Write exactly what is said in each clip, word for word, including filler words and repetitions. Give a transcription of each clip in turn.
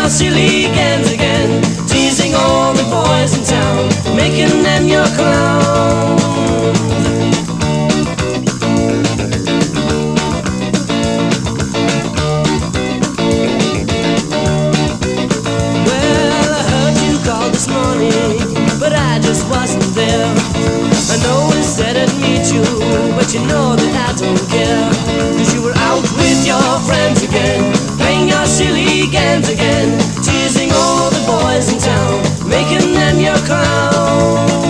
your silly games again, teasing all the boys in town, making them your clowns. Well, I heard you call this morning, but I just wasn't there. I know I said I'd meet you, but you know that I don't care. Cause you were out with your friends again, playing your silly games again, teasing all the boys in town, making them your clown.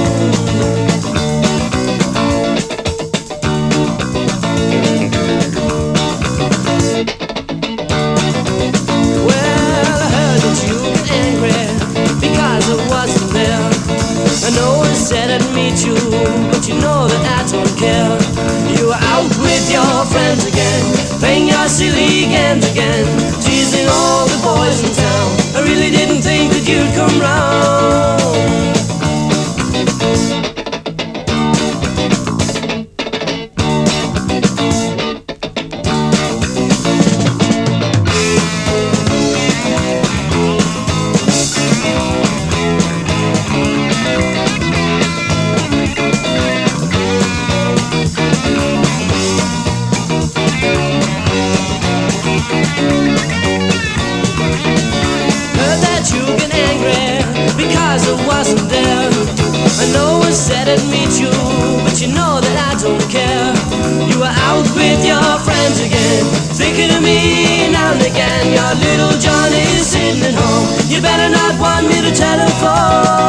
Well, I heard that you were angry because I wasn't there. I know I said I'd meet you, but you know that I don't care. You were out with your friends again, playing your silly games again, teasing all the boys in town. I really didn't think that you'd come round. Because I wasn't there. I know I said I'd meet you, but you know that I don't care. You were out with your friends again, thinking of me now and again. Your little Johnny's sitting at home, you better not want me to telephone.